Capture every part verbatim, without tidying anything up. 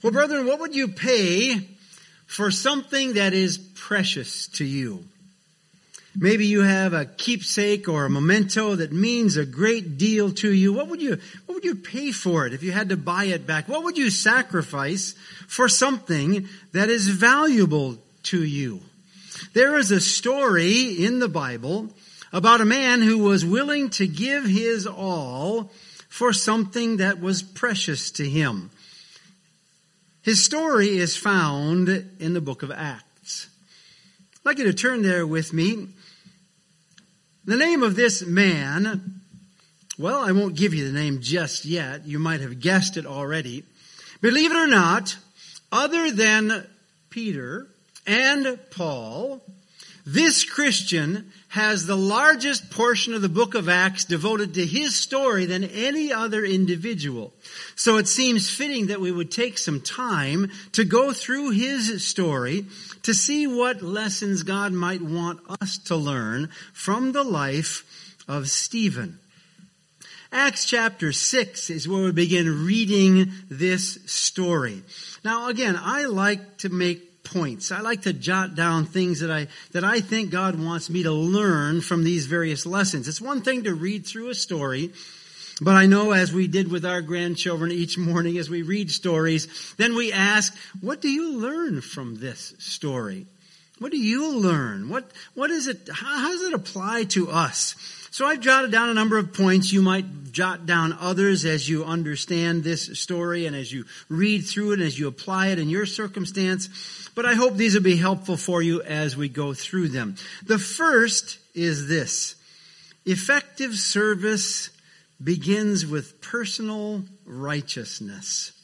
Well, brethren, what would you pay for something that is precious to you? Maybe you have a keepsake or a memento that means a great deal to you. What would you, what would you pay for it if you had to buy it back? What would you sacrifice for something that is valuable to you? There is a story in the Bible about a man who was willing to give his all for something that was precious to him. His story is found in the book of Acts. I'd like you to turn there with me. The name of this man, well, I won't give you the name just yet. You might have guessed it already. Believe it or not, other than Peter and Paul, this Christian has the largest portion of the book of Acts devoted to his story than any other individual. So it seems fitting that we would take some time to go through his story to see what lessons God might want us to learn from the life of Stephen. Acts chapter six is where we begin reading this story. Now again, I like to make points. I like to jot down things that I, that I think God wants me to learn from these various lessons. It's one thing to read through a story, but I know, as we did with our grandchildren each morning as we read stories, then we ask, what do you learn from this story? What do you learn? What, what is it, how, how does it apply to us? So I've jotted down a number of points. You might jot down others as you understand this story and as you read through it and as you apply it in your circumstance. But I hope these will be helpful for you as we go through them. The first is this: effective service begins with personal righteousness.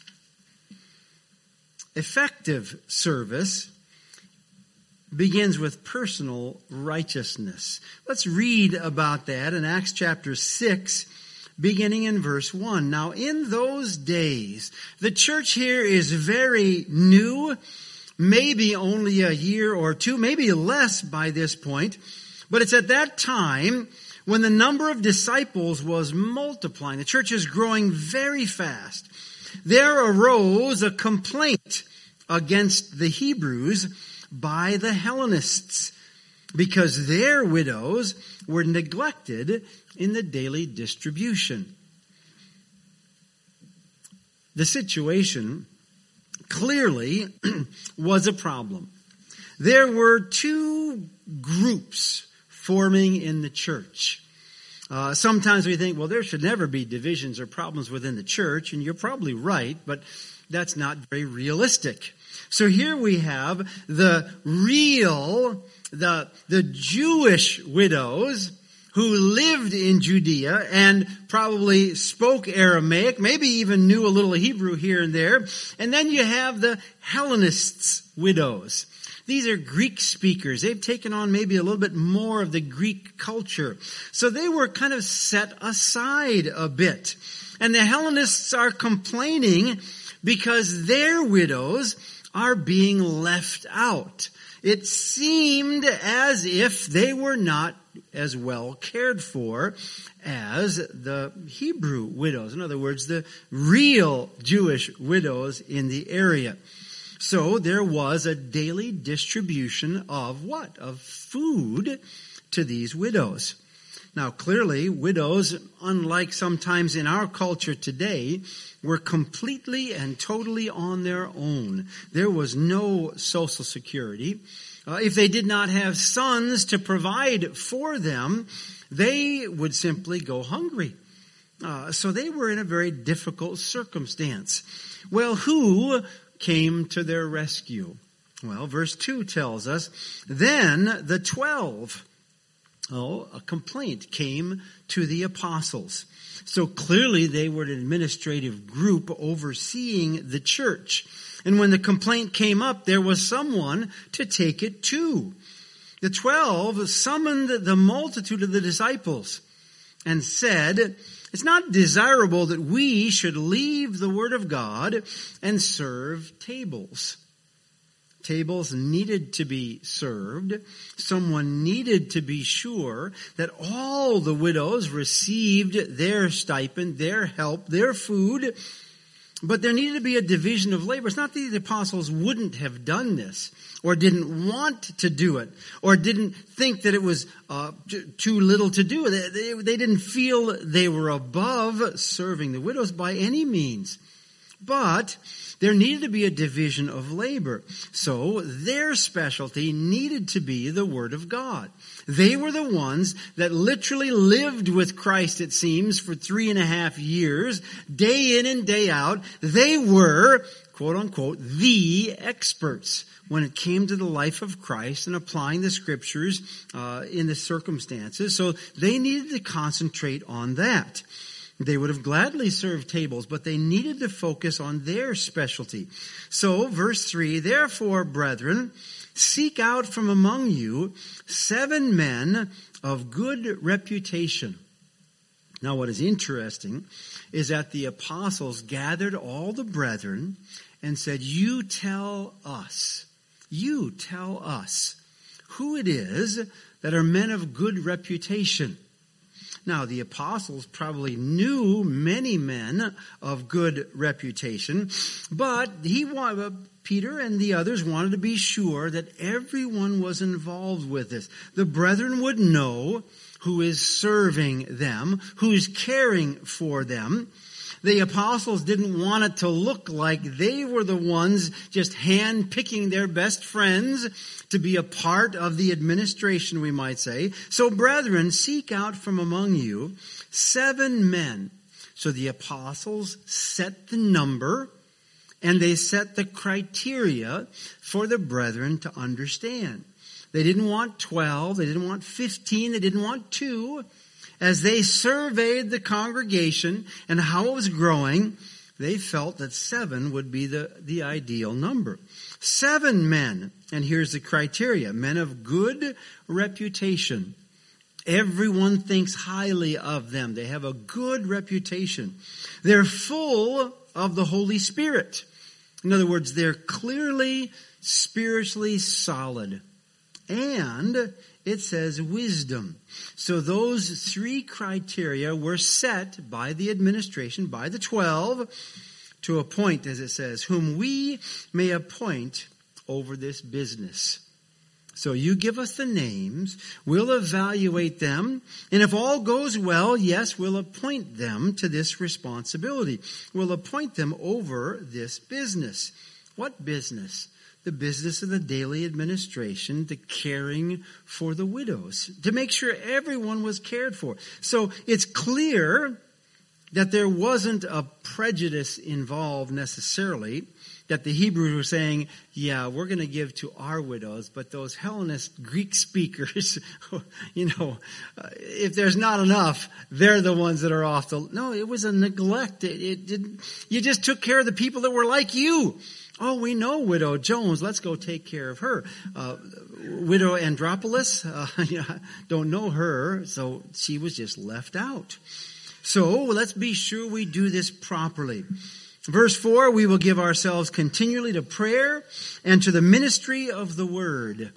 Effective service begins with personal righteousness. Let's read about that in Acts chapter six, beginning in verse one. Now, in those days, the church here is very new, maybe only a year or two, maybe less by this point, but it's at that time when the number of disciples was multiplying. The church is growing very fast. There arose a complaint against the Hebrews by the Hellenists because their widows were neglected in the daily distribution. The situation clearly was a problem. There were two groups forming in the church. Uh, sometimes we think, well, there should never be divisions or problems within the church, and you're probably right, but that's not very realistic. So here we have the real, the, the Jewish widows who lived in Judea and probably spoke Aramaic, maybe even knew a little Hebrew here and there. And then you have the Hellenists' widows. These are Greek speakers. They've taken on maybe a little bit more of the Greek culture. So they were kind of set aside a bit. And the Hellenists are complaining because their widows are being left out. It seemed as if they were not as well cared for as the Hebrew widows. In other words, the real Jewish widows in the area. So there was a daily distribution of what? Of food to these widows. Now clearly, widows, unlike sometimes in our culture today, were completely and totally on their own. There was no social security. Uh, if they did not have sons to provide for them, they would simply go hungry. Uh, so they were in a very difficult circumstance. Well, who came to their rescue? Well, verse two tells us, then the twelve, oh, a complaint came to the apostles. So clearly they were an administrative group overseeing the church. And when the complaint came up, there was someone to take it to. The twelve summoned the multitude of the disciples and said, it's not desirable that we should leave the word of God and serve tables. Tables needed to be served. Someone needed to be sure that all the widows received their stipend, their help, their food. But there needed to be a division of labor. It's not that the apostles wouldn't have done this, or didn't want to do it, or didn't think that it was uh, too little to do. They, they, they didn't feel they were above serving the widows by any means. But there needed to be a division of labor. So their specialty needed to be the Word of God. They were the ones that literally lived with Christ, it seems, for three and a half years, day in and day out. They were, quote unquote, the experts when it came to the life of Christ and applying the Scriptures uh, in the circumstances. So they needed to concentrate on that. They would have gladly served tables, but they needed to focus on their specialty. So, verse three, therefore, brethren, seek out from among you seven men of good reputation. Now, what is interesting is that the apostles gathered all the brethren and said, you tell us, you tell us who it is that are men of good reputation. Now, the apostles probably knew many men of good reputation, but he wanted, Peter and the others wanted to be sure that everyone was involved with this. The brethren would know who is serving them, who is caring for them. The apostles didn't want it to look like they were the ones just hand-picking their best friends to be a part of the administration, we might say. So, brethren, seek out from among you seven men. So the apostles set the number, and they set the criteria for the brethren to understand. They didn't want twelve, they didn't want fifteen, they didn't want two. As they surveyed the congregation and how it was growing, they felt that seven would be the, the ideal number. Seven men, and here's the criteria, men of good reputation. Everyone thinks highly of them. They have a good reputation. They're full of the Holy Spirit. In other words, they're clearly spiritually solid. And it says wisdom. So those three criteria were set by the administration, by the twelve, to appoint, as it says, whom we may appoint over this business. So you give us the names, we'll evaluate them, and if all goes well, yes, we'll appoint them to this responsibility. We'll appoint them over this business. What business? The business of the daily administration, the caring for the widows, to make sure everyone was cared for. So it's clear that there wasn't a prejudice involved necessarily, that the Hebrews were saying, yeah, we're going to give to our widows, but those Hellenist Greek speakers, you know, uh, if there's not enough, they're the ones that are off the... No, it was a neglect. It, it didn't. You just took care of the people that were like you. Oh, we know Widow Jones. Let's go take care of her. Uh, Widow Andropolis, uh, you know, don't know her, so she was just left out. So let's be sure we do this properly. Verse four, we will give ourselves continually to prayer and to the ministry of the word.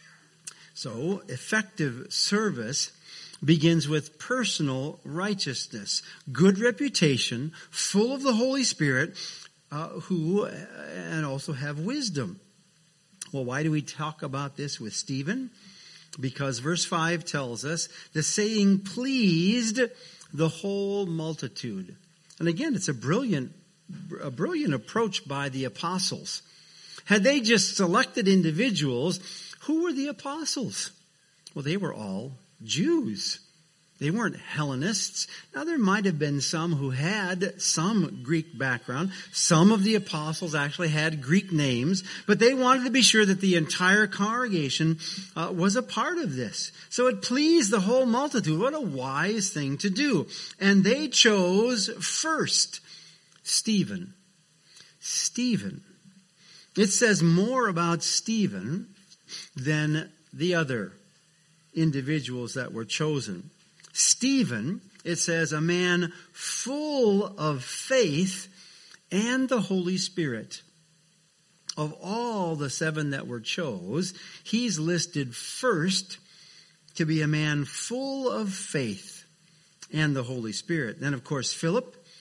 So effective service begins with personal righteousness, good reputation, full of the Holy Spirit, Uh, who uh, and also have wisdom. Well, why do we talk about this with Stephen? Because verse five tells us the saying pleased the whole multitude. And again, it's a brilliant, a brilliant approach by the apostles. Had they just selected individuals, who were the apostles? Well, they were all Jews. They weren't Hellenists. Now, there might have been some who had some Greek background. Some of the apostles actually had Greek names, but they wanted to be sure that the entire congregation uh, was a part of this. So it pleased the whole multitude. What a wise thing to do. And they chose first Stephen. Stephen. It says more about Stephen than the other individuals that were chosen. Stephen, it says, a man full of faith and the Holy Spirit. Of all the seven that were chose, he's listed first to be a man full of faith and the Holy Spirit. Then, of course, Philip,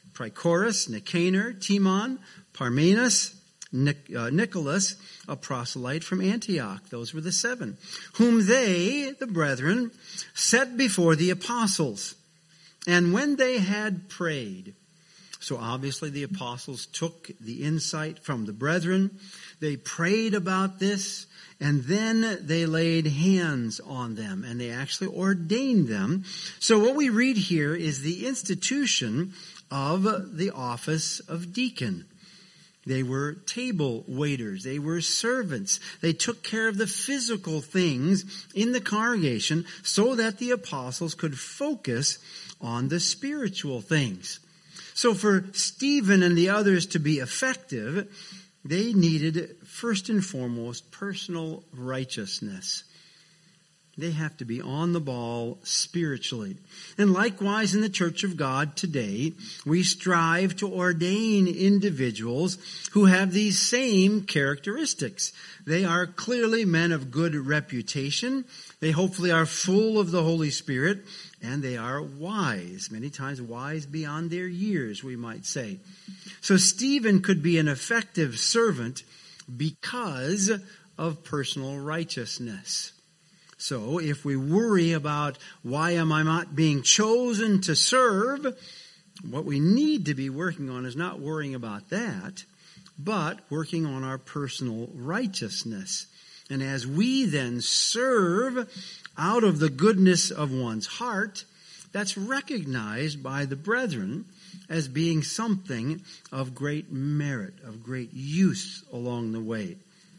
Prochorus, Nicanor, Timon, Parmenas, Nic- uh, Nicholas, a proselyte from Antioch. Those were the seven, whom they, the brethren, set before the apostles. And when they had prayed, so obviously the apostles took the insight from the brethren, they prayed about this, and then they laid hands on them, and they actually ordained them. So what we read here is the institution of the office of deacon. They were table waiters. They were servants. They took care of the physical things in the congregation so that the apostles could focus on the spiritual things. So for Stephen and the others to be effective, they needed, first and foremost, personal righteousness. They have to be on the ball spiritually. And likewise in the Church of God today, we strive to ordain individuals who have these same characteristics. They are clearly men of good reputation. They hopefully are full of the Holy Spirit, and they are wise, many times wise beyond their years, we might say. So Stephen could be an effective servant because of personal righteousness. So if we worry about why am I not being chosen to serve, what we need to be working on is not worrying about that, but working on our personal righteousness. And as we then serve out of the goodness of one's heart, that's recognized by the brethren as being something of great merit, of great use along the way.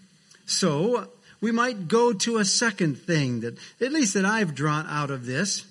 So we might go to a second thing that, at least that I've drawn out of this,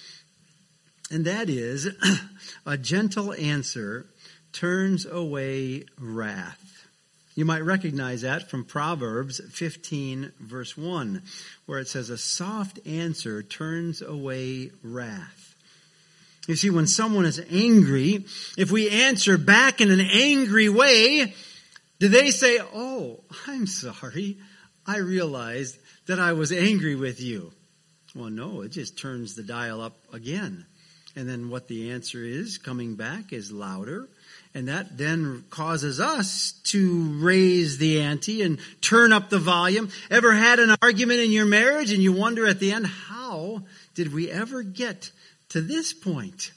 and that is a gentle answer turns away wrath. You might recognize that from Proverbs fifteen, verse one, where it says, a soft answer turns away wrath. You see, when someone is angry, if we answer back in an angry way, do they say, oh, I'm sorry, I realized that I was angry with you? Well, no, it just turns the dial up again. And then what the answer is coming back is louder. And that then causes us to raise the ante and turn up the volume. Ever had an argument in your marriage and you wonder at the end, how did we ever get to this point?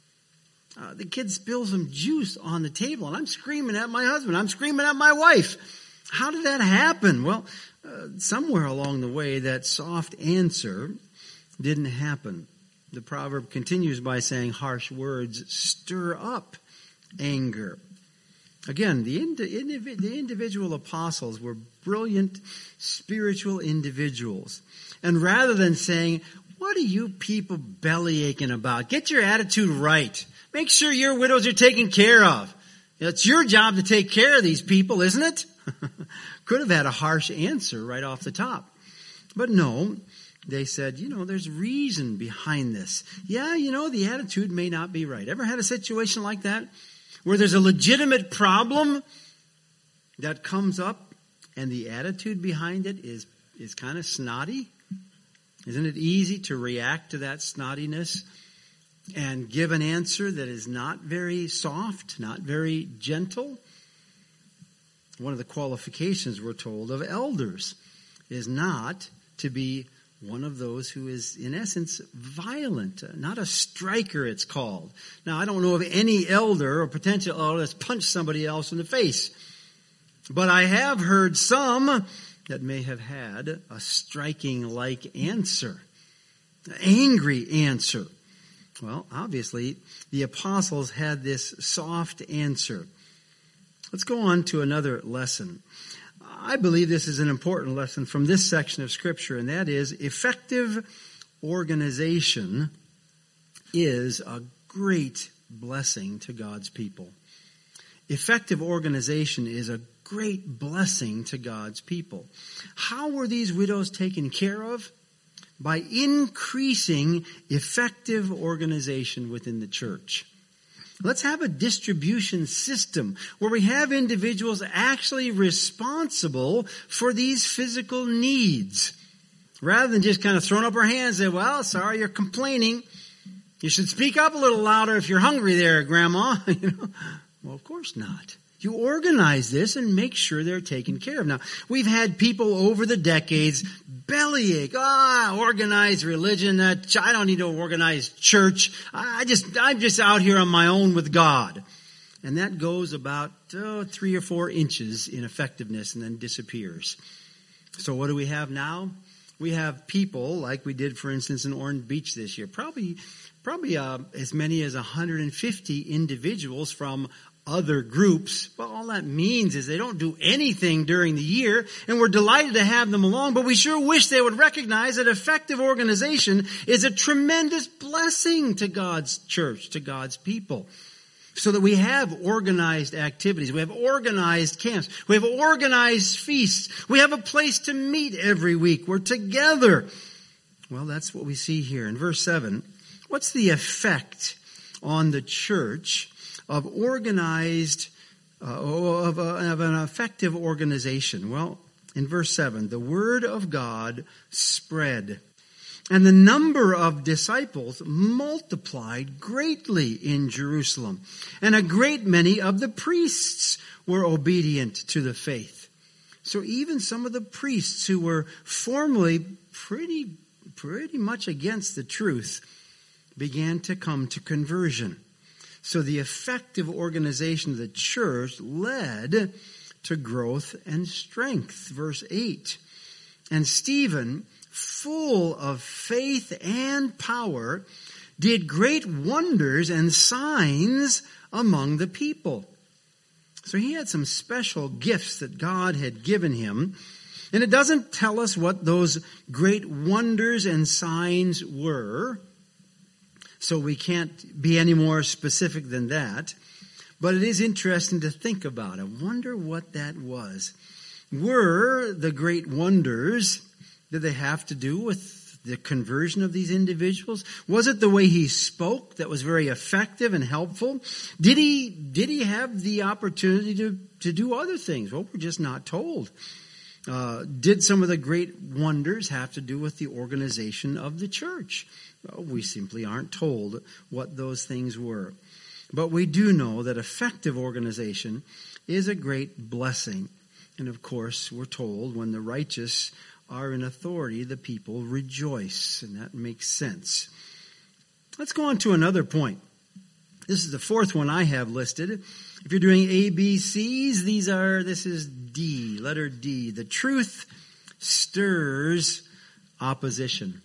Uh, the kid spills some juice on the table and I'm screaming at my husband. I'm screaming at my wife. How did that happen? Well, uh, somewhere along the way, that soft answer didn't happen. The proverb continues by saying harsh words stir up anger. Again, the, indiv- the individual apostles were brilliant spiritual individuals. And rather than saying, what are you people belly aching about? Get your attitude right. Make sure your widows are taken care of. It's your job to take care of these people, isn't it? Could have had a harsh answer right off the top. But no, they said, you know, there's reason behind this. Yeah, you know, the attitude may not be right. Ever had a situation like that? Where there's a legitimate problem that comes up and the attitude behind it is, is kind of snotty? Isn't it easy to react to that snottiness and give an answer that is not very soft, not very gentle? One of the qualifications, we're told, of elders is not to be one of those who is, in essence, violent, not a striker, it's called. Now, I don't know of any elder or potential elder that's punched somebody else in the face. But I have heard some that may have had a striking-like answer, an angry answer. Well, obviously, the apostles had this soft answer. Let's go on to another lesson. I believe this is an important lesson from this section of Scripture, and that is effective organization is a great blessing to God's people. Effective organization is a great blessing to God's people. How were these widows taken care of? By increasing effective organization within the church. Let's have a distribution system where we have individuals actually responsible for these physical needs. Rather than just kind of throwing up our hands and say, well, sorry, you're complaining. You should speak up a little louder if you're hungry there, Grandma. You know? Well, of course not. You organize this and make sure they're taken care of. Now, we've had people over the decades bellyache. Ah, organized religion. That I don't need to organize church. I just, I'm just out here on my own with God. And that goes about oh, three or four inches in effectiveness and then disappears. So what do we have now? We have people like we did, for instance, in Orange Beach this year. Probably, probably uh, as many as one hundred fifty individuals from other groups. Well, all that means is they don't do anything during the year, and we're delighted to have them along, but we sure wish they would recognize that effective organization is a tremendous blessing to God's church, to God's people. So that we have organized activities, we have organized camps, we have organized feasts, we have a place to meet every week, we're together. Well, that's what we see here in verse seven. What's the effect on the church of organized, uh, of, a, of an effective organization? Well, in verse seven, the word of God spread, and the number of disciples multiplied greatly in Jerusalem, and a great many of the priests were obedient to the faith. So even some of the priests who were formerly pretty, pretty much against the truth began to come to conversion. So the effective organization of the church led to growth and strength. Verse eight. And Stephen, full of faith and power, did great wonders and signs among the people. So he had some special gifts that God had given him. And it doesn't tell us what those great wonders and signs were, so we can't be any more specific than that. But it is interesting to think about. I wonder what that was. Were the great wonders, did they have to do with the conversion of these individuals? Was it the way he spoke that was very effective and helpful? Did he, did he have the opportunity to, to do other things? Well, we're just not told. Uh, did some of the great wonders have to do with the organization of the church? Well, we simply aren't told what those things were. But we do know that effective organization is a great blessing. And of course, we're told when the righteous are in authority, the people rejoice. And that makes sense. Let's go on to another point. This is the fourth one I have listed. If you're doing A, B, C's, these are, this is D, letter D. The truth stirs opposition.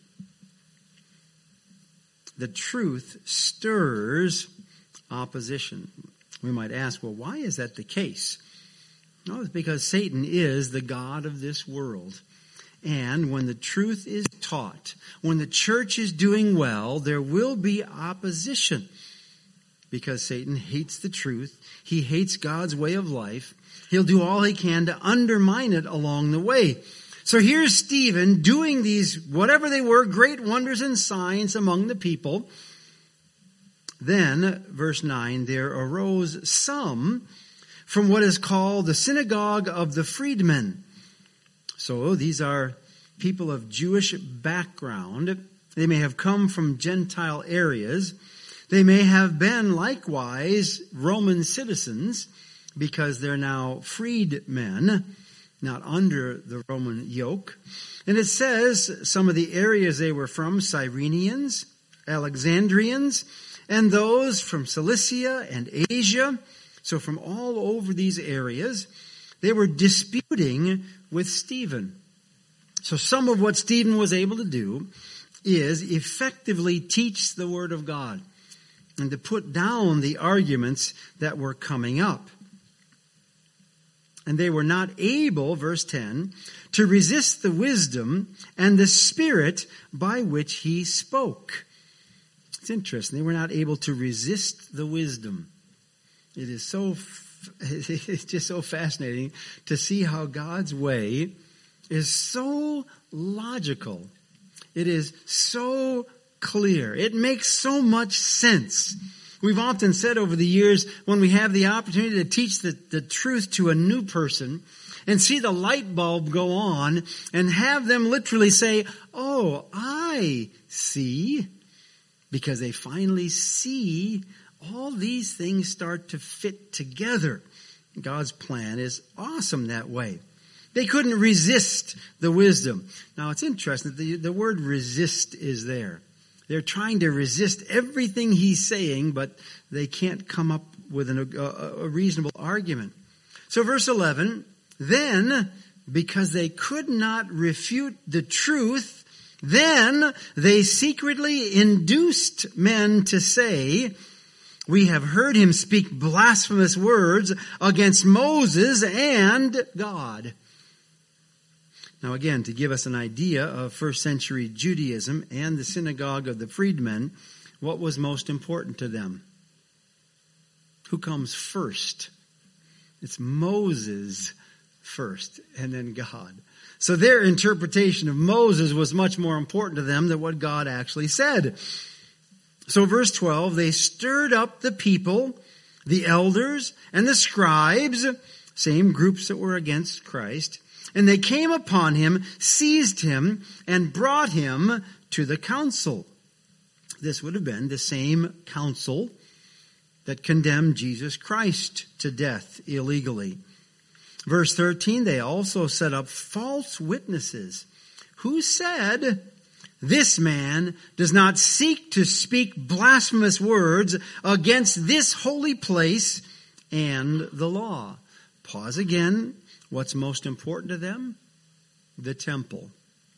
The truth stirs opposition. We might ask, well, why is that the case? No, it's because Satan is the god of this world. And when the truth is taught, when the church is doing well, there will be opposition. Because Satan hates the truth. He hates God's way of life. He'll do all he can to undermine it along the way. So here's Stephen doing these, whatever they were, great wonders and signs among the people. Then, verse nine, there arose some from what is called the synagogue of the freedmen. So these are people of Jewish background. They may have come from Gentile areas. They may have been likewise Roman citizens because they're now freedmen, not under the Roman yoke. And it says some of the areas they were from, Cyrenians, Alexandrians, and those from Cilicia and Asia. So from all over these areas, they were disputing with Stephen. So some of what Stephen was able to do is effectively teach the Word of God and to put down the arguments that were coming up. And they were not able, verse ten, to resist the wisdom and the spirit by which he spoke. It's interesting. They were not able to resist the wisdom. It is so, it's just so fascinating to see how God's way is so logical. It is so clear. It makes so much sense. We've often said over the years, when we have the opportunity to teach the, the truth to a new person and see the light bulb go on and have them literally say, "Oh, I see," because they finally see all these things start to fit together. God's plan is awesome that way. They couldn't resist the wisdom. Now, it's interesting that the, the word resist is there. They're trying to resist everything he's saying, but they can't come up with an, a, a reasonable argument. So verse eleven, then, because they could not refute the truth, then they secretly induced men to say, we have heard him speak blasphemous words against Moses and God. Now again, to give us an idea of first century Judaism and the synagogue of the freedmen, what was most important to them? Who comes first? It's Moses first, and then God. So their interpretation of Moses was much more important to them than what God actually said. So verse twelve, they stirred up the people, the elders, and the scribes, same groups that were against Christ, and they came upon him, seized him, and brought him to the council. This would have been the same council that condemned Jesus Christ to death illegally. Verse thirteen, they also set up false witnesses who said, this man does not seek to speak blasphemous words against this holy place and the law. Pause again. What's most important to them? The temple.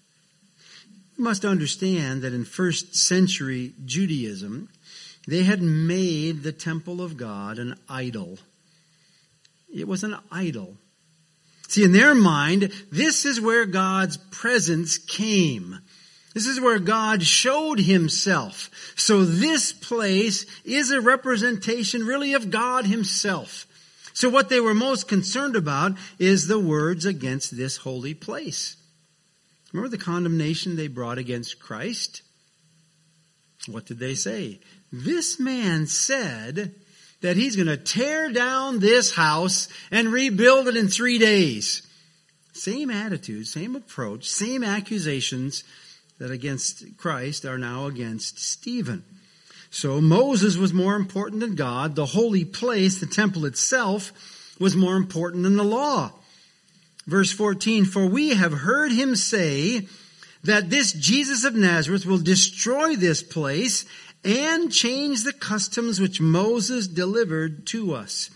You must understand that in first century Judaism, they had made the temple of God an idol. It was an idol. See, in their mind, this is where God's presence came. This is where God showed himself. So this place is a representation really of God himself. So what they were most concerned about is the words against this holy place. Remember the condemnation they brought against Christ? What did they say? This man said that he's going to tear down this house and rebuild it in three days. Same attitude, same approach, same accusations that against Christ are now against Stephen. So Moses was more important than God. The holy place, the temple itself, was more important than the law. Verse fourteen, for we have heard him say that this Jesus of Nazareth will destroy this place and change the customs which Moses delivered to us.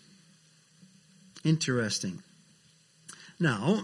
Interesting. Now,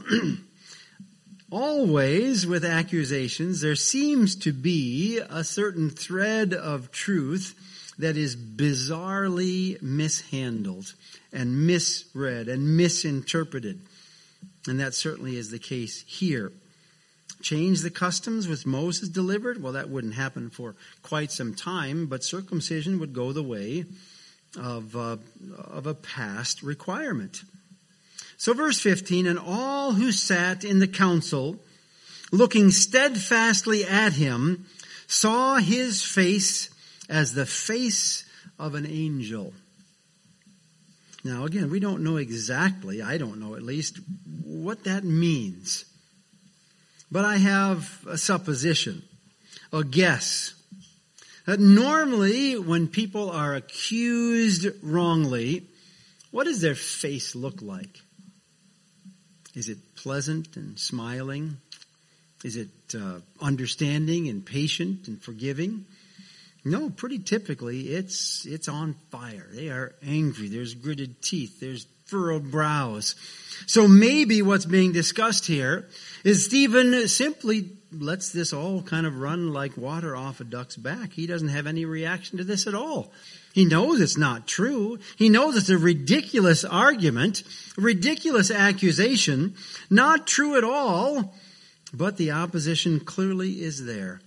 always with accusations, there seems to be a certain thread of truth that is bizarrely mishandled and misread and misinterpreted. And that certainly is the case here. Change the customs which Moses delivered? Well, that wouldn't happen for quite some time, but circumcision would go the way of, uh, of a past requirement. So verse fifteen, and all who sat in the council, looking steadfastly at him, saw his face as the face of an angel. Now again, we don't know exactly, I don't know at least, what that means. But I have a supposition, a guess, that normally when people are accused wrongly, what does their face look like? Is it pleasant and smiling? Is it uh, understanding and patient and forgiving? No, pretty typically it's it's on fire. They are angry. There's gritted teeth. There's furrowed brows. So maybe what's being discussed here is Stephen simply lets this all kind of run like water off a duck's back. He doesn't have any reaction to this at all. He knows it's not true. He knows it's a ridiculous argument, a ridiculous accusation, not true at all, but the opposition clearly is there.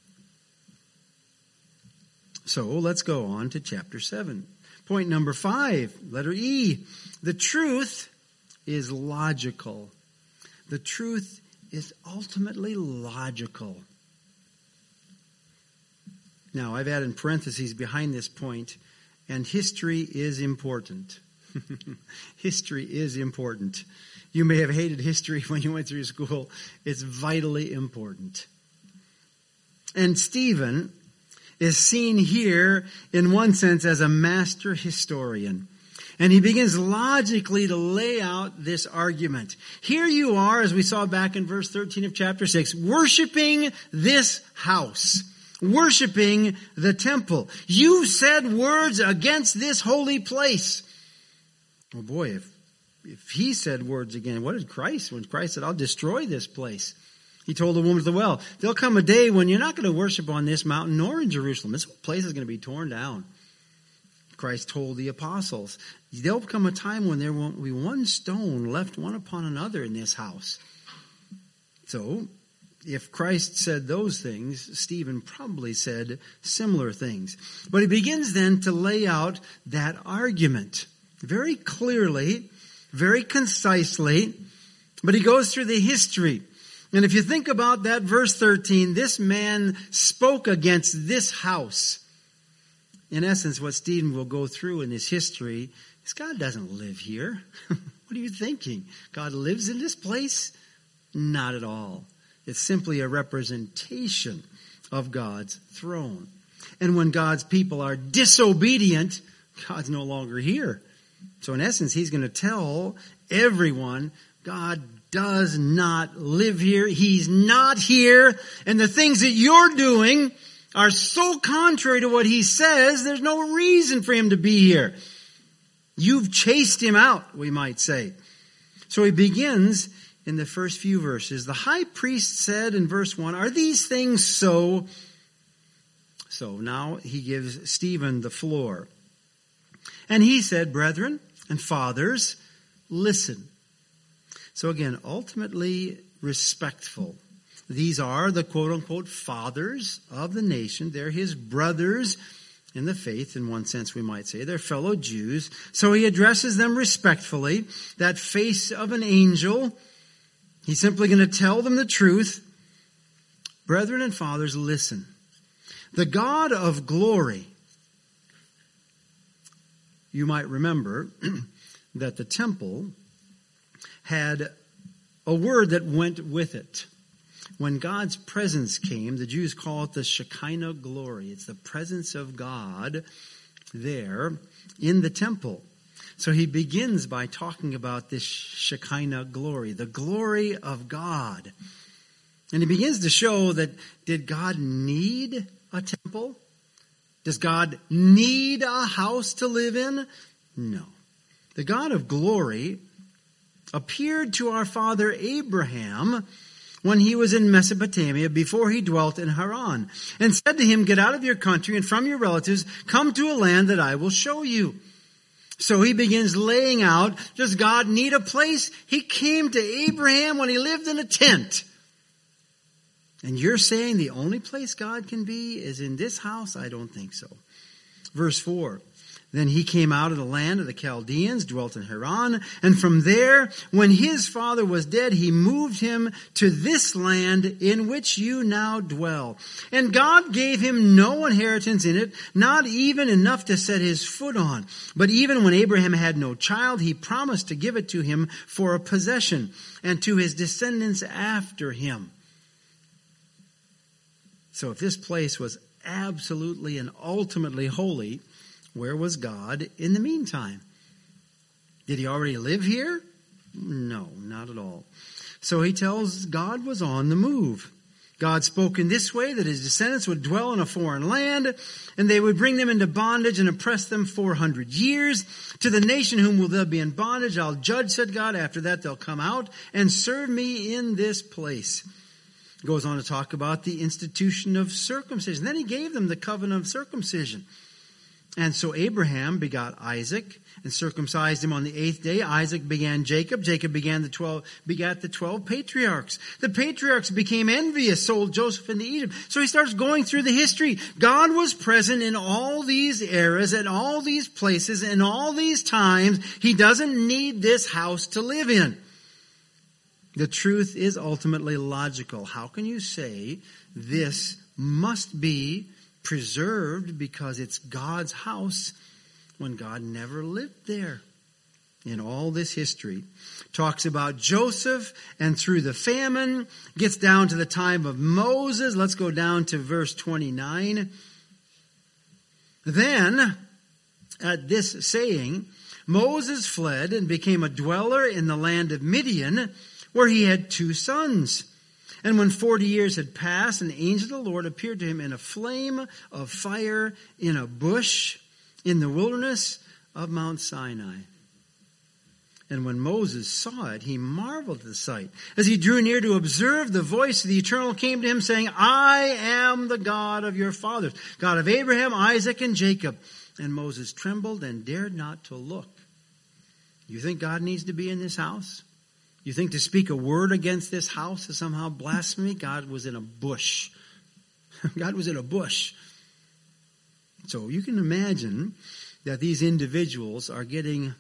So let's go on to chapter seven. Point number five, letter E. The truth is logical. The truth is ultimately logical. Now, I've added in parentheses behind this point, and history is important. History is important. You may have hated history when you went through school. It's vitally important. And Stephen is seen here in one sense as a master historian. And he begins logically to lay out this argument. Here you are, as we saw back in verse thirteen of chapter six, worshiping this house, worshiping the temple. You said words against this holy place. Oh boy, if, if he said words again, what did Christ, when Christ said, I'll destroy this place? He told the woman at the well, there'll come a day when you're not going to worship on this mountain nor in Jerusalem. This whole place is going to be torn down. Christ told the apostles, there'll come a time when there won't be one stone left one upon another in this house. So, if Christ said those things, Stephen probably said similar things. But he begins then to lay out that argument very clearly, very concisely, but he goes through the history. And if you think about that verse thirteen, this man spoke against this house. In essence, what Stephen will go through in his history is God doesn't live here. What are you thinking? God lives in this place? Not at all. It's simply a representation of God's throne. And when God's people are disobedient, God's no longer here. So in essence, he's going to tell everyone, God does not live here. He's not here. And the things that you're doing are so contrary to what he says, there's no reason for him to be here. You've chased him out, we might say. So he begins in the first few verses. The high priest said in verse one, are these things so? So now he gives Stephen the floor. And he said, brethren and fathers, listen. So again, ultimately respectful. These are the quote-unquote fathers of the nation. They're his brothers in the faith, in one sense we might say. They're fellow Jews. So he addresses them respectfully. That face of an angel. He's simply going to tell them the truth. Brethren and fathers, listen. The God of glory. You might remember that the temple had a word that went with it. When God's presence came, the Jews call it the Shekinah glory. It's the presence of God there in the temple. So he begins by talking about this Shekinah glory, the glory of God. And he begins to show that, did God need a temple? Does God need a house to live in? No. The God of glory appeared to our father Abraham when he was in Mesopotamia before he dwelt in Haran, and said to him, get out of your country and from your relatives, come to a land that I will show you. So he begins laying out, does God need a place? He came to Abraham when he lived in a tent. And you're saying the only place God can be is in this house? I don't think so. Verse four. Then he came out of the land of the Chaldeans, dwelt in Haran, and from there, when his father was dead, he moved him to this land in which you now dwell. And God gave him no inheritance in it, not even enough to set his foot on. But even when Abraham had no child, he promised to give it to him for a possession, and to his descendants after him. So if this place was absolutely and ultimately holy, where was God in the meantime? Did he already live here? No, not at all. So he tells God was on the move. God spoke in this way, that his descendants would dwell in a foreign land, and they would bring them into bondage and oppress them four hundred years. To the nation whom will they be in bondage, I'll judge, said God. After that they'll come out and serve me in this place. Goes on to talk about the institution of circumcision. Then he gave them the covenant of circumcision. And so Abraham begot Isaac and circumcised him on the eighth day. Isaac began Jacob. Jacob began the twelve, begat the twelve patriarchs. The patriarchs became envious, sold Joseph into Egypt. So he starts going through the history. God was present in all these eras, at all these places, and all these times. He doesn't need this house to live in. The truth is ultimately logical. How can you say this must be preserved because it's God's house when God never lived there? In all this history, talks about Joseph and through the famine, gets down to the time of Moses. Let's go down to verse twenty-nine. Then, at this saying, Moses fled and became a dweller in the land of Midian, where he had two sons. And when forty years had passed, an angel of the Lord appeared to him in a flame of fire in a bush in the wilderness of Mount Sinai. And when Moses saw it, he marveled at the sight. As he drew near to observe, the voice of the Eternal came to him, saying, I am the God of your fathers, God of Abraham, Isaac, and Jacob. And Moses trembled and dared not to look. You think God needs to be in this house? You think to speak a word against this house is somehow blasphemy? God was in a bush. God was in a bush. So you can imagine that these individuals are getting,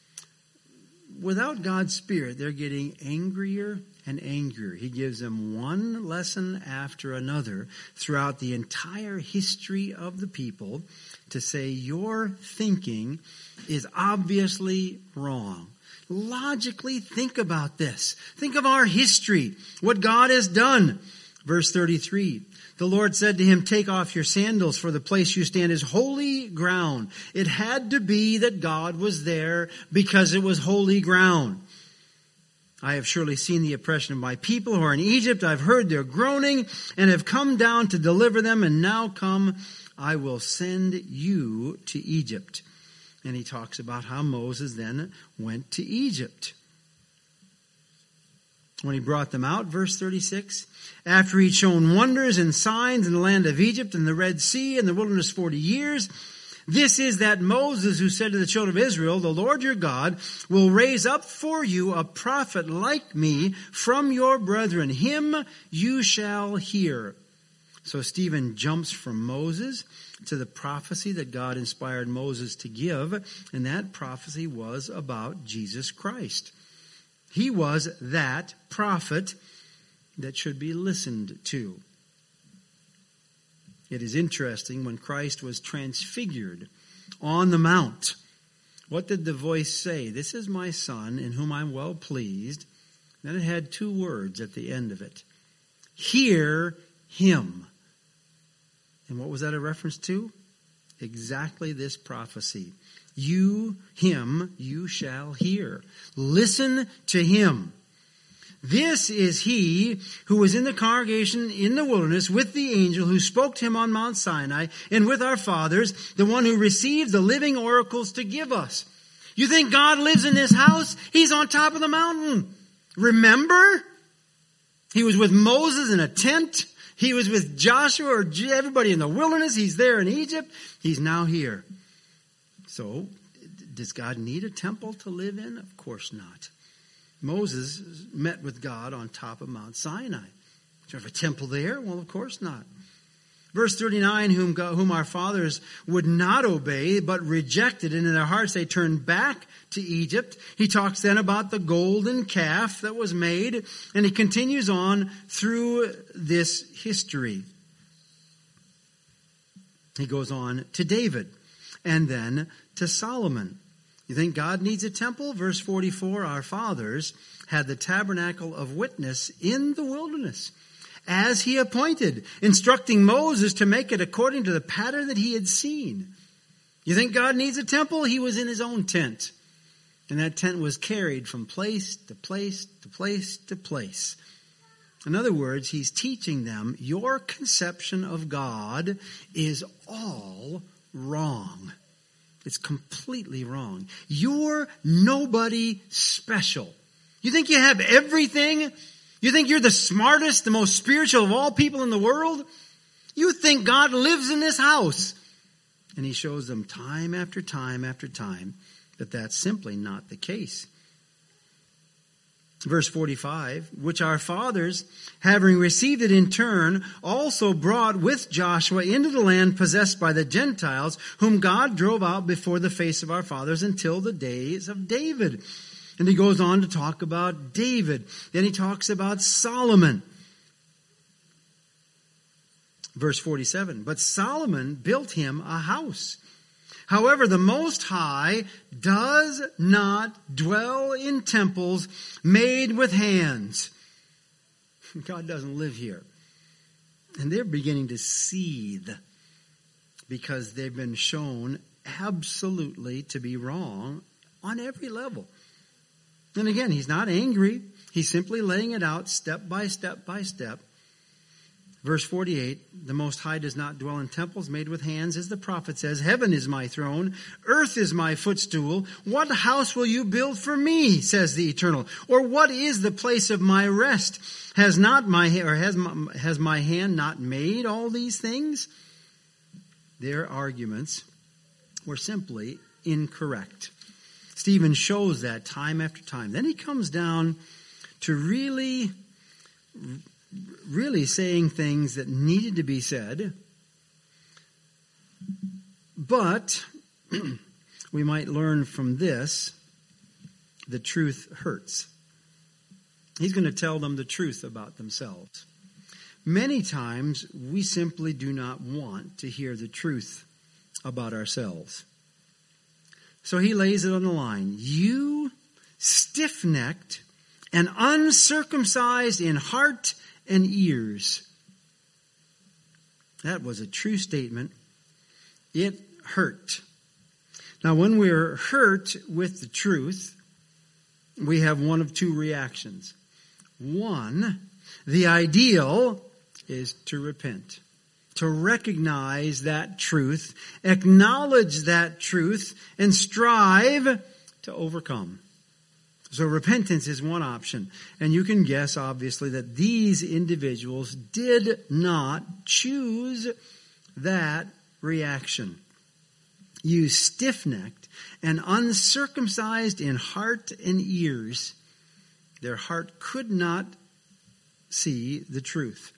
without God's Spirit, they're getting angrier and angrier. He gives them one lesson after another throughout the entire history of the people to say, your thinking is obviously wrong. Logically think about this. Think of our history, what God has done. Verse thirty-three, the Lord said to him, take off your sandals, for the place you stand is holy ground. It had to be that God was there because it was holy ground. I have surely seen the oppression of my people who are in Egypt. I've heard their groaning and have come down to deliver them. And now come, I will send you to Egypt. And he talks about how Moses then went to Egypt. When he brought them out, verse thirty-six, after he'd shown wonders and signs in the land of Egypt and the Red Sea and the wilderness forty years, this is that Moses who said to the children of Israel, the Lord your God will raise up for you a prophet like me from your brethren. Him you shall hear. So Stephen jumps from Moses to the prophecy that God inspired Moses to give, and that prophecy was about Jesus Christ. He was that prophet that should be listened to. It is interesting, when Christ was transfigured on the mount, what did the voice say? This is my son in whom I'm well pleased. Then it had two words at the end of it. Hear him. And what was that a reference to? Exactly this prophecy. You, him, you shall hear. Listen to him. This is he who was in the congregation in the wilderness with the angel who spoke to him on Mount Sinai and with our fathers, the one who received the living oracles to give us. You think God lives in this house? He's on top of the mountain. Remember? He was with Moses in a tent. He was with Joshua or everybody in the wilderness. He's there in Egypt. He's now here. So, does God need a temple to live in? Of course not. Moses met with God on top of Mount Sinai. Do you have a temple there? Well, of course not. Verse thirty-nine, whom, God, whom our fathers would not obey, but rejected, and in their hearts they turned back to Egypt. He talks then about the golden calf that was made, and he continues on through this history. He goes on to David, and then to Solomon. You think God needs a temple? Verse forty-four, our fathers had the tabernacle of witness in the wilderness, as he appointed, instructing Moses to make it according to the pattern that he had seen. You think God needs a temple? He was in his own tent. And that tent was carried from place to place to place to place. In other words, he's teaching them, your conception of God is all wrong. It's completely wrong. You're nobody special. You think you have everything? You think you're the smartest, the most spiritual of all people in the world? You think God lives in this house. And he shows them time after time after time that that's simply not the case. Verse forty-five, which our fathers, having received it in turn, also brought with Joshua into the land possessed by the Gentiles, whom God drove out before the face of our fathers until the days of David. And he goes on to talk about David. Then he talks about Solomon. Verse forty-seven, but Solomon built him a house. However, the Most High does not dwell in temples made with hands. God doesn't live here. And they're beginning to seethe because they've been shown absolutely to be wrong on every level. And again, he's not angry. He's simply laying it out step by step by step. Verse forty-eight, the Most High does not dwell in temples made with hands, as the prophet says, heaven is my throne, earth is my footstool. What house will you build for me, says the Eternal? Or what is the place of my rest? Has not my, or has my, has my hand not made all these things? Their arguments were simply incorrect. Stephen shows that time after time. Then he comes down to really really saying things that needed to be said, but we might learn from this, the truth hurts. He's going to tell them the truth about themselves. Many times we simply do not want to hear the truth about ourselves. So he lays it on the line. You stiff-necked and uncircumcised in heart and ears. That was a true statement. It hurt. Now, when we're hurt with the truth, we have one of two reactions. One, the ideal is to repent, to recognize that truth, acknowledge that truth, and strive to overcome. So repentance is one option. And you can guess, obviously, that these individuals did not choose that reaction. You stiff-necked and uncircumcised in heart and ears. Their heart could not see the truth.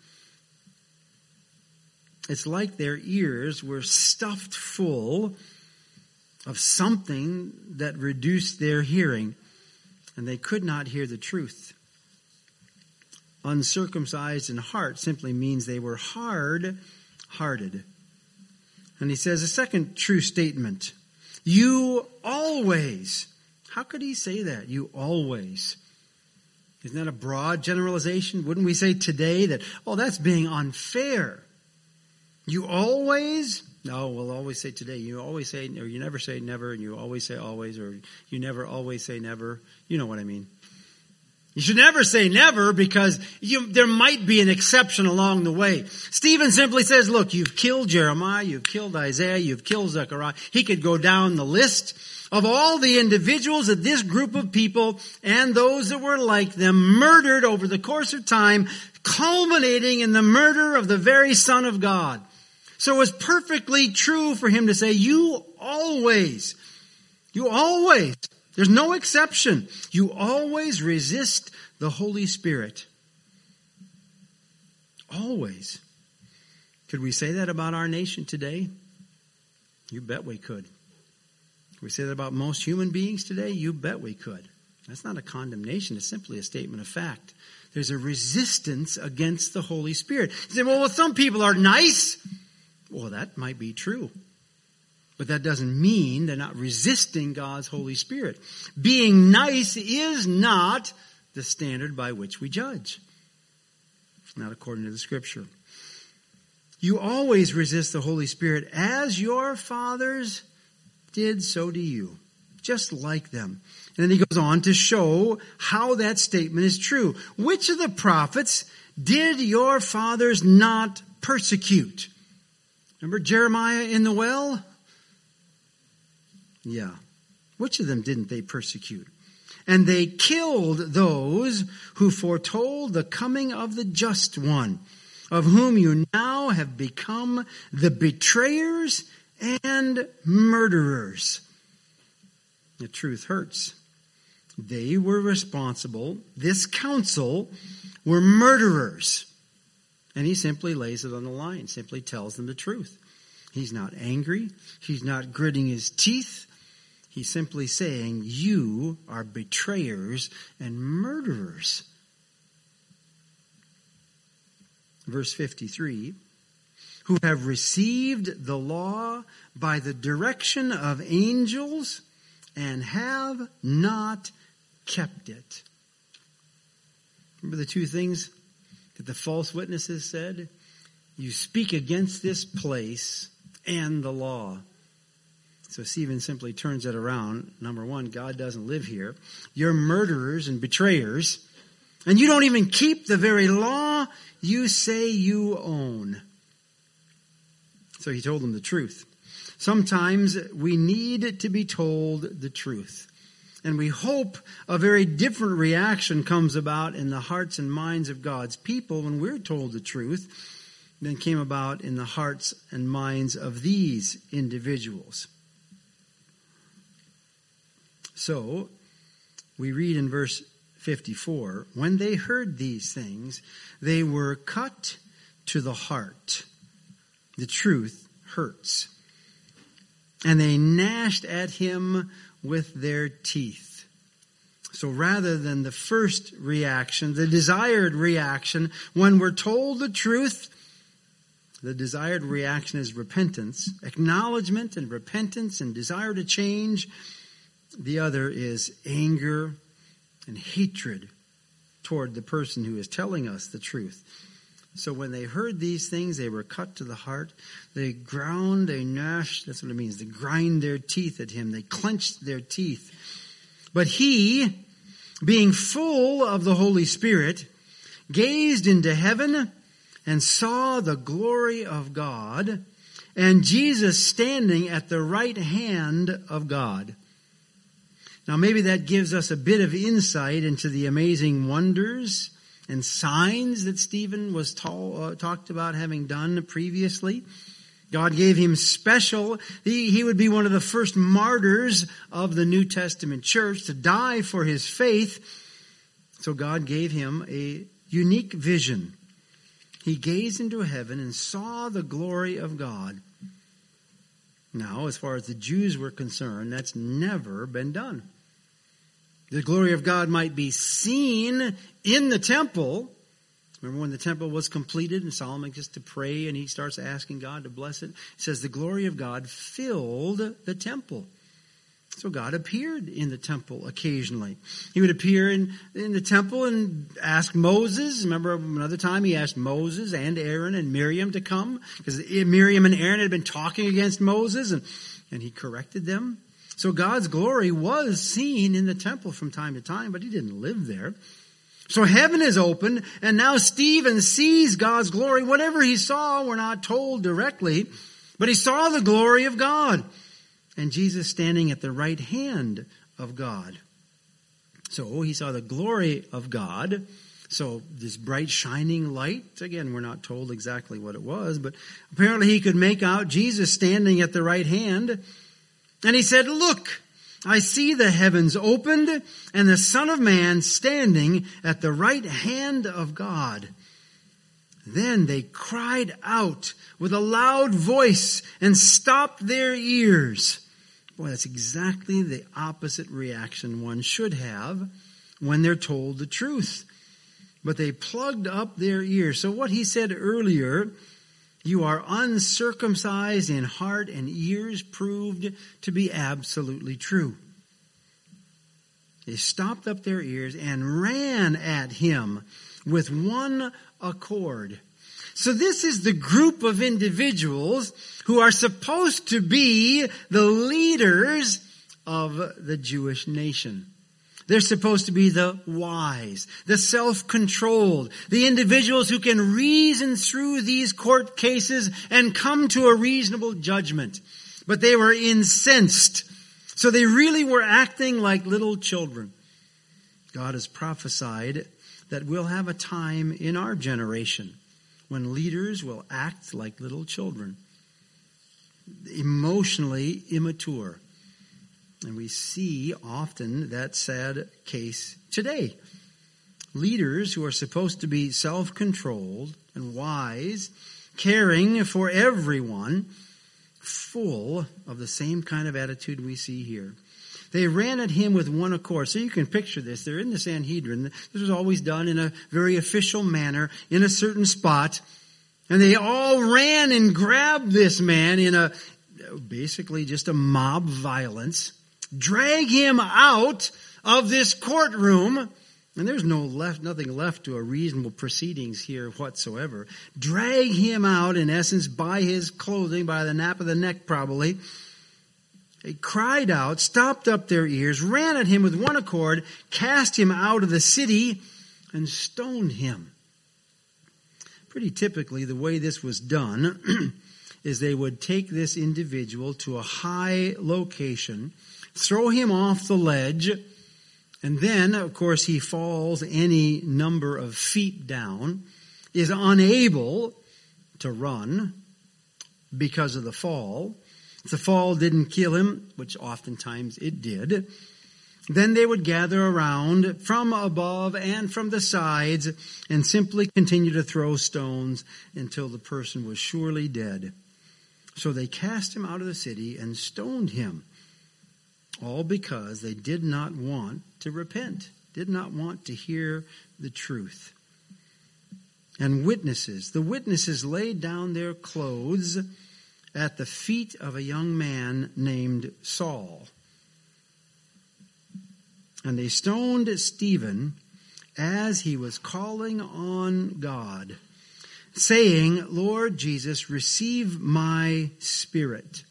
It's like their ears were stuffed full of something that reduced their hearing. And they could not hear the truth. Uncircumcised in heart simply means they were hard-hearted. And he says a second true statement. You always. How could he say that? You always. Isn't that a broad generalization? Wouldn't we say today that, oh, that's being unfair? You always? No, we'll always say today. You always say, or you never say never, and you always say always, or you never always say never. You know what I mean. You should never say never because you, there might be an exception along the way. Stephen simply says, look, you've killed Jeremiah, you've killed Isaiah, you've killed Zechariah. He could go down the list of all the individuals that this group of people and those that were like them murdered over the course of time, culminating in the murder of the very Son of God. So it was perfectly true for him to say, you always, you always, there's no exception. You always resist the Holy Spirit. Always. Could we say that about our nation today? You bet we could. Could we say that about most human beings today? You bet we could. That's not a condemnation. It's simply a statement of fact. There's a resistance against the Holy Spirit. You say, well, some people are nice. Well, that might be true. But that doesn't mean they're not resisting God's Holy Spirit. Being nice is not the standard by which we judge. Not according to the Scripture. You always resist the Holy Spirit as your fathers did, so do you. Just like them. And then he goes on to show how that statement is true. Which of the prophets did your fathers not persecute? Remember Jeremiah in the well? Yeah. Which of them didn't they persecute? And they killed those who foretold the coming of the just one, of whom you now have become the betrayers and murderers. The truth hurts. They were responsible. This council were murderers. And he simply lays it on the line, simply tells them the truth. He's not angry. He's not gritting his teeth. He's simply saying, you are betrayers and murderers. Verse fifty-three, who have received the law by the direction of angels and have not kept it. Remember the two things that the false witnesses said? You speak against this place and the law. So Stephen simply turns it around. Number one, God doesn't live here. You're murderers and betrayers, and you don't even keep the very law you say you own. So he told them the truth. Sometimes we need to be told the truth. And we hope a very different reaction comes about in the hearts and minds of God's people when we're told the truth than came about in the hearts and minds of these individuals. So, we read in verse fifty-four, when they heard these things, they were cut to the heart. The truth hurts. And they gnashed at him with their teeth. So rather than the first reaction, the desired reaction, when we're told the truth, the desired reaction is repentance, acknowledgement and repentance and desire to change. The other is anger and hatred toward the person who is telling us the truth. So when they heard these things, they were cut to the heart. They ground, they gnashed, that's what it means. They grind their teeth at him. They clenched their teeth. But he, being full of the Holy Spirit, gazed into heaven and saw the glory of God and Jesus standing at the right hand of God. Now maybe that gives us a bit of insight into the amazing wonders and signs that Stephen was tall, uh, talked about having done previously. God gave him special, he, he would be one of the first martyrs of the New Testament church to die for his faith. So God gave him a unique vision. He gazed into heaven and saw the glory of God. Now, as far as the Jews were concerned, that's never been done. The glory of God might be seen in the temple. Remember when the temple was completed and Solomon gets to pray and he starts asking God to bless it? It says the glory of God filled the temple. So God appeared in the temple occasionally. He would appear in, in the temple and ask Moses. Remember another time he asked Moses and Aaron and Miriam to come because Miriam and Aaron had been talking against Moses and, and he corrected them. So God's glory was seen in the temple from time to time, but he didn't live there. So heaven is open, and now Stephen sees God's glory. Whatever he saw, we're not told directly, but he saw the glory of God and Jesus standing at the right hand of God. So he saw the glory of God. So this bright shining light, again, we're not told exactly what it was, but apparently he could make out Jesus standing at the right hand. And he said, look, I see the heavens opened and the Son of Man standing at the right hand of God. Then they cried out with a loud voice and stopped their ears. Boy, that's exactly the opposite reaction one should have when they're told the truth. But they plugged up their ears. So what he said earlier, you are uncircumcised in heart and ears, proved to be absolutely true. They stopped up their ears and ran at him with one accord. So this is the group of individuals who are supposed to be the leaders of the Jewish nation. They're supposed to be the wise, the self-controlled, the individuals who can reason through these court cases and come to a reasonable judgment. But they were incensed. So they really were acting like little children. God has prophesied that we'll have a time in our generation when leaders will act like little children, emotionally immature. And we see often that sad case today. Leaders who are supposed to be self-controlled and wise, caring for everyone, full of the same kind of attitude we see here. They ran at him with one accord. So you can picture this. They're in the Sanhedrin. This was always done in a very official manner in a certain spot. And they all ran and grabbed this man in a basically just a mob violence. Drag him out of this courtroom and there's no left, nothing left to a reasonable proceedings here whatsoever, drag him out, in essence, by his clothing, by the nape of the neck probably. They cried out, stopped up their ears, ran at him with one accord, cast him out of the city, and stoned him. Pretty typically, the way this was done is they would take this individual to a high location, throw him off the ledge, and then, of course, he falls any number of feet down, is unable to run because of the fall. If the fall didn't kill him, which oftentimes it did, then they would gather around from above and from the sides and simply continue to throw stones until the person was surely dead. So they cast him out of the city and stoned him, all because they did not want to repent, did not want to hear the truth. And witnesses, the witnesses laid down their clothes at the feet of a young man named Saul. And they stoned Stephen as he was calling on God, saying, Lord Jesus, receive my spirit.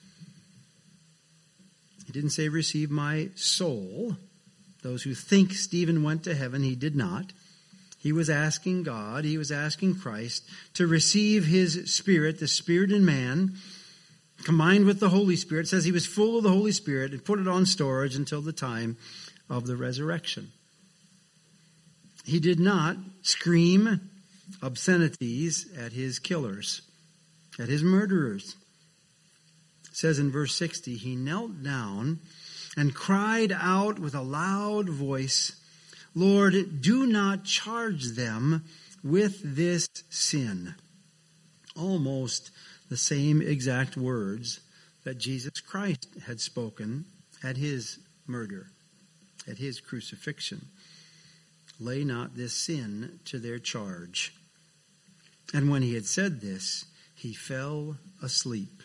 He didn't say receive my soul. Those who think Stephen went to heaven, he did not. He was asking God, he was asking Christ to receive his spirit, the spirit in man, combined with the Holy Spirit. It says he was full of the Holy Spirit and put it on storage until the time of the resurrection. He did not scream obscenities at his killers, at his murderers. It says in verse sixty, he knelt down and cried out with a loud voice, Lord, do not charge them with this sin. Almost the same exact words that Jesus Christ had spoken at his murder, at his crucifixion. Lay not this sin to their charge. And when he had said this, he fell asleep.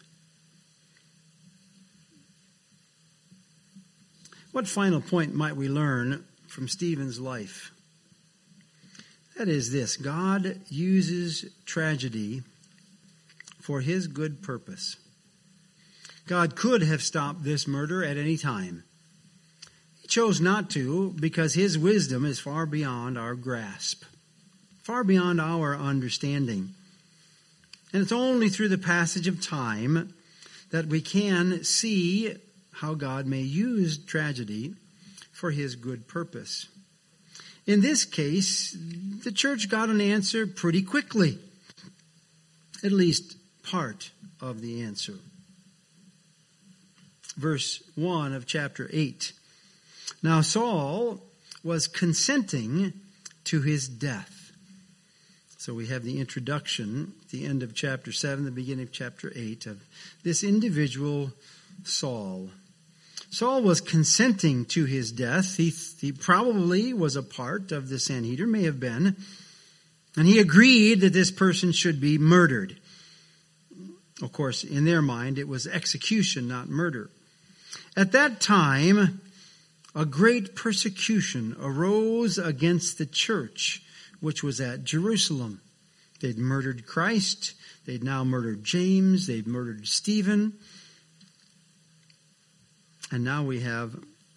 What final point might we learn from Stephen's life? That is this: God uses tragedy for his good purpose. God could have stopped this murder at any time. He chose not to because his wisdom is far beyond our grasp, far beyond our understanding. And it's only through the passage of time that we can see how God may use tragedy for his good purpose. In this case, the church got an answer pretty quickly, at least part of the answer. Verse one of chapter eight. Now Saul was consenting to his death. So we have the introduction, the end of chapter seven, the beginning of chapter eight, of this individual Saul. Saul was consenting to his death. He, he probably was a part of the Sanhedrin, may have been, and he agreed that this person should be murdered. Of course, in their mind, it was execution, not murder. At that time, a great persecution arose against the church, which was at Jerusalem. They'd murdered Christ. They'd now murdered James. They'd murdered Stephen. And now we have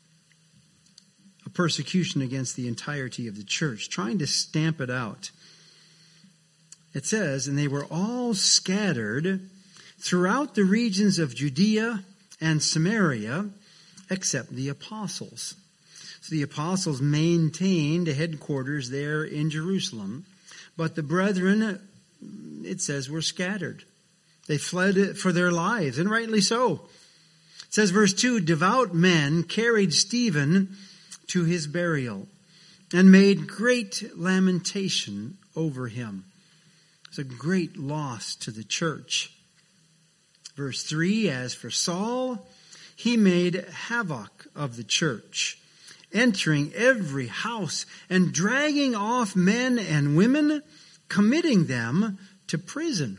a persecution against the entirety of the church, trying to stamp it out. It says, and they were all scattered throughout the regions of Judea and Samaria, except the apostles. So the apostles maintained a headquarters there in Jerusalem, but the brethren, it says, were scattered. They fled for their lives, and rightly so. It says, verse two, devout men carried Stephen to his burial and made great lamentation over him. It's a great loss to the church. Verse three, as for Saul, he made havoc of the church, entering every house and dragging off men and women, committing them to prison.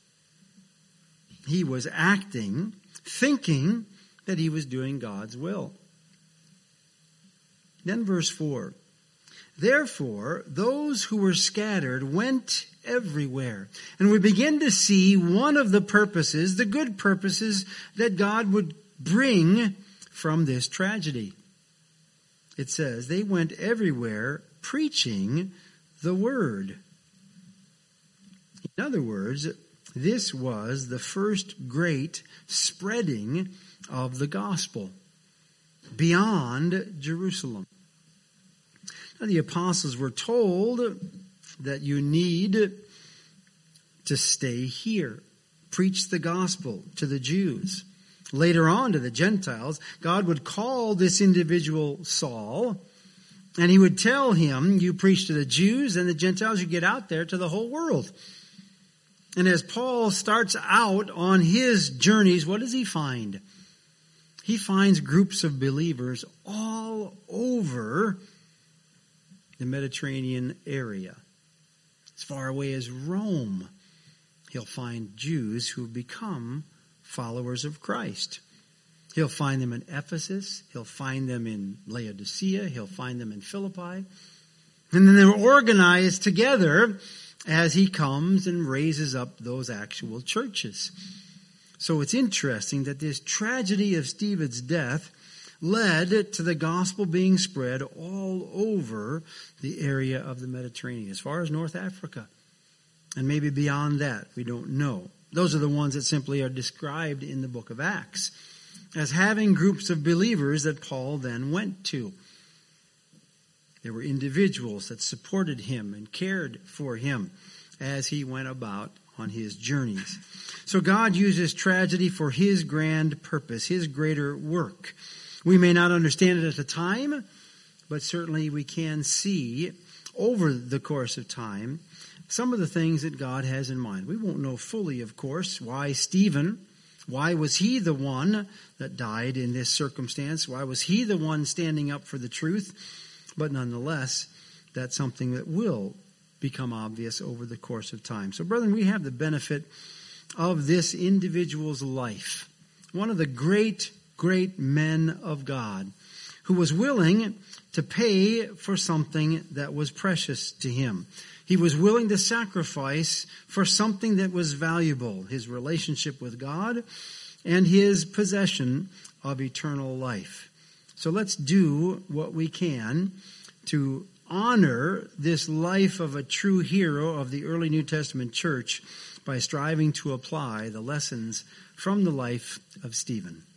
He was acting, thinking that he was doing God's will. Then verse four, Therefore, those who were scattered went everywhere. And we begin to see one of the purposes, the good purposes, that God would bring from this tragedy. It says, they went everywhere preaching the word. In other words, this was the first great spreading of the gospel beyond Jerusalem. Now, the apostles were told that you need to stay here, preach the gospel to the Jews. Later on to the Gentiles, God would call this individual Saul, and he would tell him, you preach to the Jews, and the Gentiles, you get out there to the whole world. And as Paul starts out on his journeys, what does he find? He finds groups of believers all over the Mediterranean area. As far away as Rome, he'll find Jews who have become followers of Christ. He'll find them in Ephesus. He'll find them in Laodicea. He'll find them in Philippi. And then they're organized together as he comes and raises up those actual churches. So it's interesting that this tragedy of Stephen's death led to the gospel being spread all over the area of the Mediterranean, as far as North Africa. And maybe beyond that, we don't know. Those are the ones that simply are described in the book of Acts as having groups of believers that Paul then went to. There were individuals that supported him and cared for him as he went about on his journeys. So God uses tragedy for his grand purpose, his greater work. We may not understand it at the time, but certainly we can see over the course of time some of the things that God has in mind. We won't know fully, of course, why Stephen, why was he the one that died in this circumstance? Why was he the one standing up for the truth? But nonetheless, that's something that will become obvious over the course of time. So, brethren, we have the benefit of this individual's life. One of the great, great men of God who was willing to pay for something that was precious to him. He was willing to sacrifice for something that was valuable, his relationship with God and his possession of eternal life. So let's do what we can to honor this life of a true hero of the early New Testament church by striving to apply the lessons from the life of Stephen.